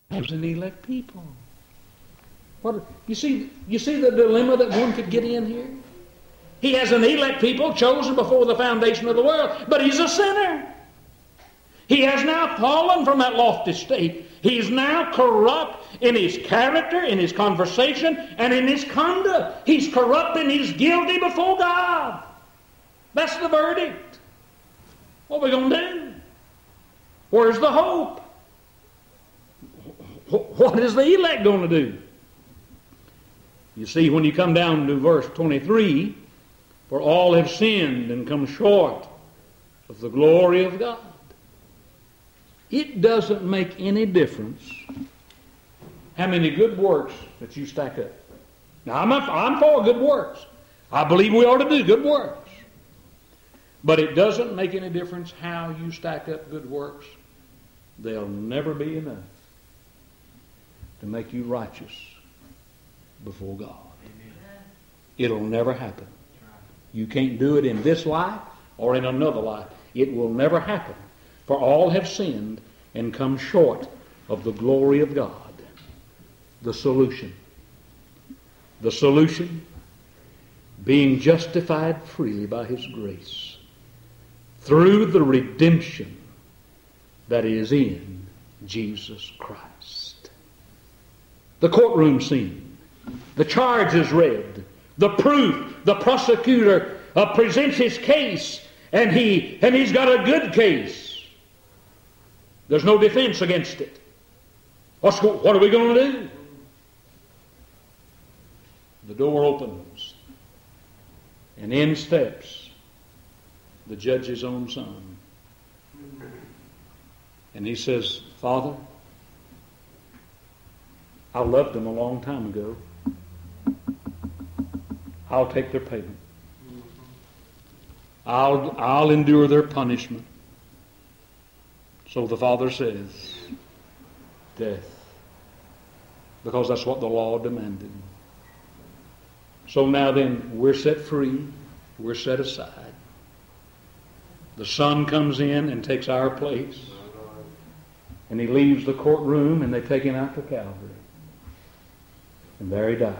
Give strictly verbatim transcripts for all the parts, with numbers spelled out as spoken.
As an elect people. What you see you see the dilemma that one could get in here? He has an elect people chosen before the foundation of the world, but he's a sinner. He has now fallen from that lofty state. He's now corrupt in his character, in his conversation, and in his conduct. He's corrupt and he's guilty before God. That's the verdict. What are we going to do? Where's the hope? What is the elect going to do? You see, when you come down to verse twenty-three, for all have sinned and come short of the glory of God. It doesn't make any difference how many good works that you stack up. Now, I'm, I'm for good works. I believe we ought to do good works. But it doesn't make any difference how you stack up good works. They'll never be enough to make you righteous before God. Amen. It'll never happen. You can't do it in this life or in another life. It will never happen. For all have sinned and come short of the glory of God. The solution. The solution, being justified freely by His grace through the redemption that is in Jesus Christ. The courtroom scene. The charge is read. The proof. The prosecutor uh, presents his case, and he and he's got a good case. There's no defense against it. What's, what are we going to do? The door opens, and in steps the judge's own son. And he says, Father, I loved them a long time ago. I'll take their payment. I'll, I'll endure their punishment. So the father says, death. Because that's what the law demanded. So now then, we're set free. We're set aside. The son comes in and takes our place. And he leaves the courtroom and they take him out to Calvary. And there he dies.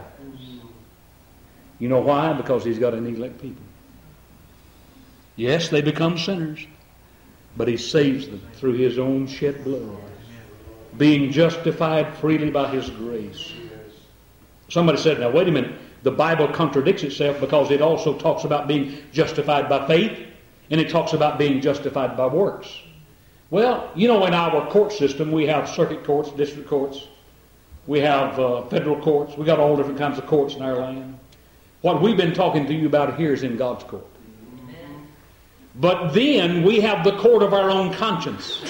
You know why? Because he's got an elect people. Yes, they become sinners. But he saves them through his own shed blood. Being justified freely by his grace. Somebody said, now wait a minute. The Bible contradicts itself because it also talks about being justified by faith. And it talks about being justified by works. Well, you know, in our court system, we have circuit courts, district courts. We have uh, federal courts. We got all different kinds of courts in our land. What we've been talking to you about here is in God's court. Amen. But then we have the court of our own conscience.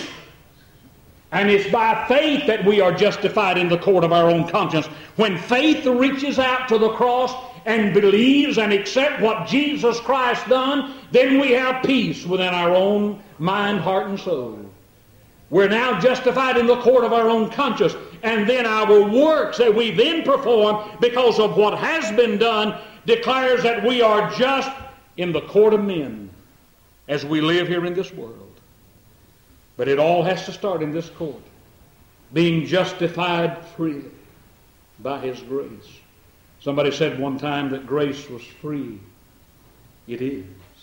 And it's by faith that we are justified in the court of our own conscience. When faith reaches out to the cross and believes and accepts what Jesus Christ done, then we have peace within our own mind, heart, and soul. We're now justified in the court of our own conscience. And then our works that we then perform because of what has been done declares that we are just in the court of men as we live here in this world. But it all has to start in this court. Being justified freely by His grace. Somebody said one time that grace was free. It is.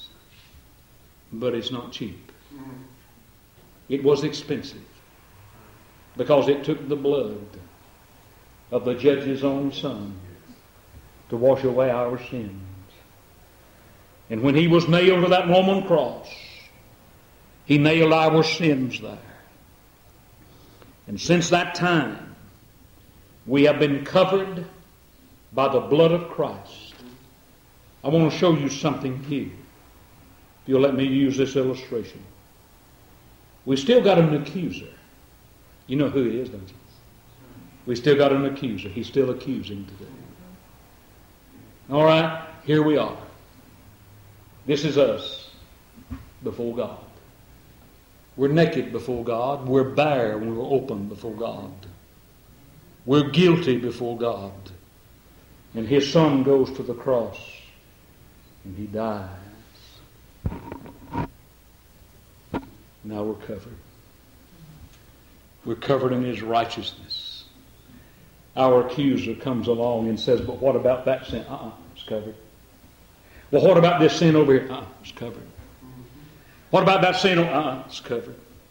But it's not cheap. It was expensive. Because it took the blood of the judge's own son to wash away our sins. And when He was nailed to that Roman cross, He nailed our sins there. And since that time, we have been covered by the blood of Christ. I want to show you something here. If you'll let me use this illustration. We still got an accuser. You know who he is, don't you? We still got an accuser. He's still accusing today. All right, here we are. This is us before God. We're naked before God. We're bare when we're open before God. We're guilty before God. And His Son goes to the cross and He dies. Now we're covered. We're covered in His righteousness. our accuser comes along and says, but what about that sin? Uh-uh, it's covered. Well, what about this sin over here? Uh-uh, it's covered. What about that sin? Uh-uh, it's covered.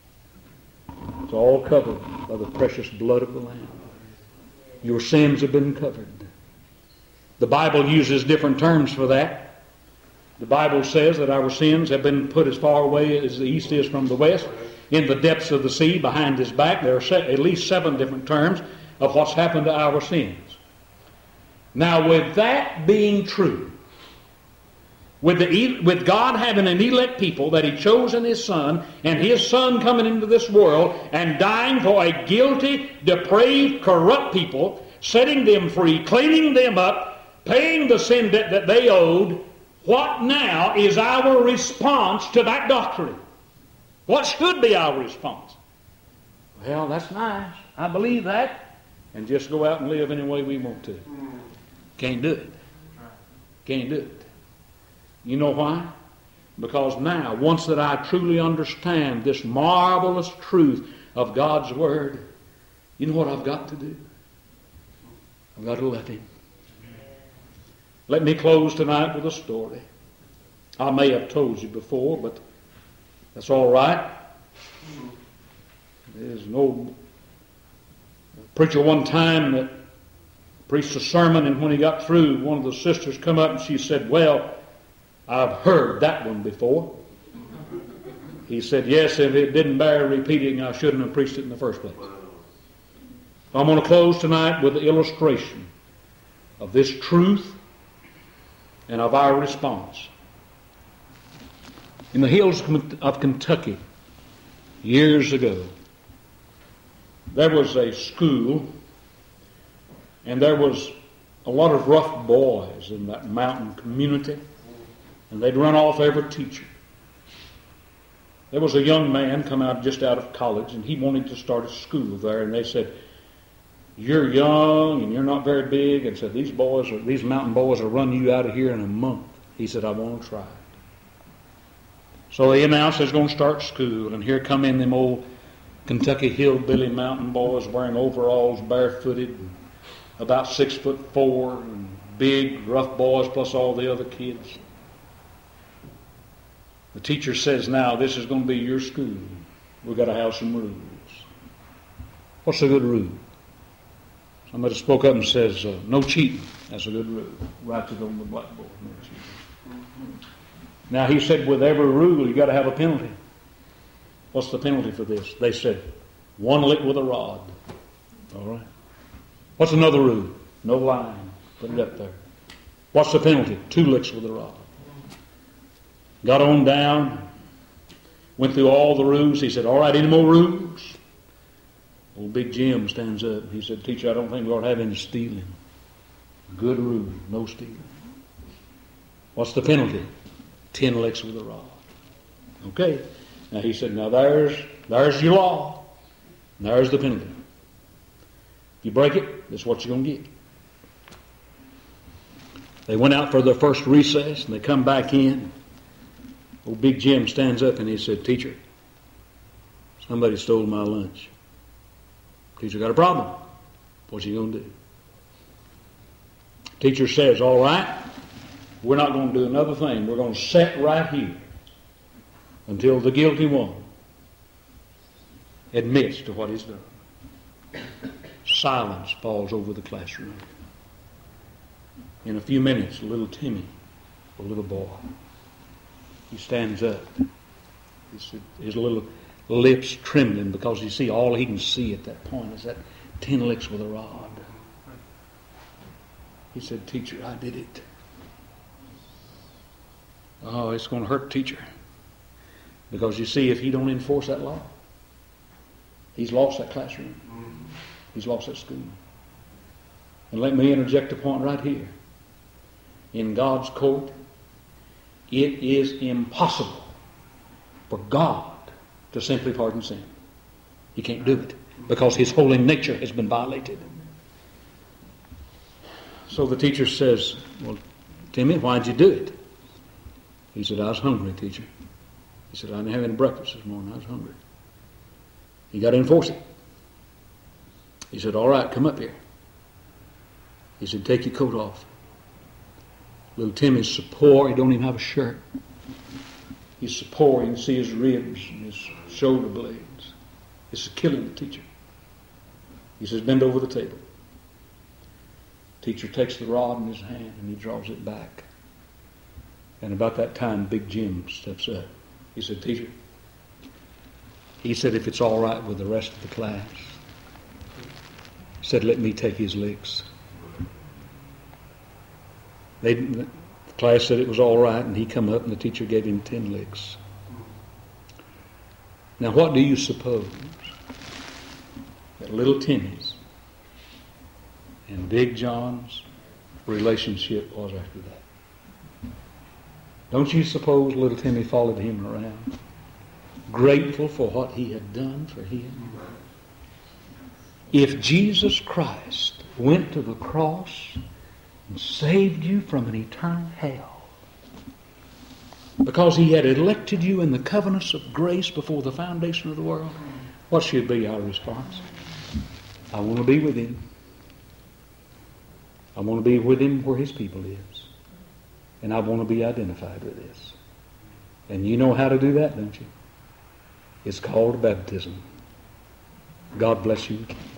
It's all covered by the precious blood of the Lamb. Your sins have been covered. The Bible uses different terms for that. The Bible says that our sins have been put as far away as the east is from the west, in the depths of the sea, behind his back. There are at least seven different terms of what's happened to our sins. Now, with that being true, with, the, with God having an elect people that He chose in His Son, and His Son coming into this world and dying for a guilty, depraved, corrupt people, setting them free, cleaning them up, paying the sin debt that they owed, what now is our response to that doctrine? What should be our response? Well, that's nice. I believe that. And just go out and live any way we want to. Can't do it. Can't do it. You know why? Because now, once that I truly understand this marvelous truth of God's Word, you know what I've got to do? I've got to love Him. Let me close tonight with a story. I may have told you before, but that's all right. There's an old preacher one time that preached a sermon, and when he got through, one of the sisters come up and she said, well, I've heard that one before. He said, yes, if it didn't bear repeating, I shouldn't have preached it in the first place. I'm going to close tonight with the illustration of this truth and of our response. In the hills of Kentucky, years ago, there was a school, and there was a lot of rough boys in that mountain community, and they'd run off every teacher. There was a young man come out just out of college, and he wanted to start a school there, and they said, you're young and you're not very big, and said, these boys, are, these mountain boys will run you out of here in a month. He said, I want to try it. So they announced they was going to start school, and here come in them old Kentucky hillbilly mountain boys wearing overalls, barefooted, and about six foot four, and big, rough boys plus all the other kids. The teacher says, now, this is going to be your school. We've got to have some rules. What's a good rule? Somebody spoke up and says, uh, no cheating. That's a good rule. Writes it on the blackboard. No cheating. Now, he said, with every rule, you've got to have a penalty. What's the penalty for this? They said, one lick with a rod. All right. What's another rule? No lying. Put it up there. What's the penalty? Two licks with a rod. Got on down, went through all the rules. He said, all right, any more rules? Old Big Jim stands up. He said, teacher, I don't think we ought to have any stealing. Good rule, no stealing. What's the penalty? Ten licks with a rod. Okay. Now he said, now there's there's your law. There's the penalty. If you break it, that's what you're going to get. They went out for their first recess, and they come back in. Old Big Jim stands up and he said, teacher, somebody stole my lunch. Teacher got a problem. What's he going to do? Teacher says, all right, we're not going to do another thing. We're going to sit right here until the guilty one admits to what he's done. Silence falls over the classroom. In a few minutes, little Timmy, a little boy, he stands up. His, his little lips trembling because you see all he can see at that point is that ten licks with a rod. He said, teacher, I did it. Oh, it's going to hurt, teacher. Because you see, if he don't enforce that law, he's lost that classroom. He's lost that school. And let me interject a point right here. In God's court, it is impossible for God to simply pardon sin. He can't do it because His holy nature has been violated. So the teacher says, well, Timmy, why'd you do it? He said, I was hungry, teacher. He said, I didn't have any breakfast this morning. I was hungry. You got to enforce it. He said, all right, come up here. He said, take your coat off. Little Timmy's so poor, he don't even have a shirt. He's so poor, you can see his ribs and his shoulder blades. It's killing the teacher. He says, bend over the table. Teacher takes the rod in his hand and he draws it back. And about that time, Big Jim steps up. He said, teacher, he said, if it's all right with the rest of the class, he said, let me take his licks. They, the class said it was all right, and he come up and the teacher gave him ten licks. Now what do you suppose that little Timmy's and Big John's relationship was after that? Don't you suppose little Timmy followed him around, grateful for what he had done for him? If Jesus Christ went to the cross and saved you from an eternal hell because he had elected you in the covenants of grace before the foundation of the world, what should be our response? I want to be with him. I want to be with him where his people is. And I want to be identified with this. And you know how to do that, don't you? It's called baptism. God bless you.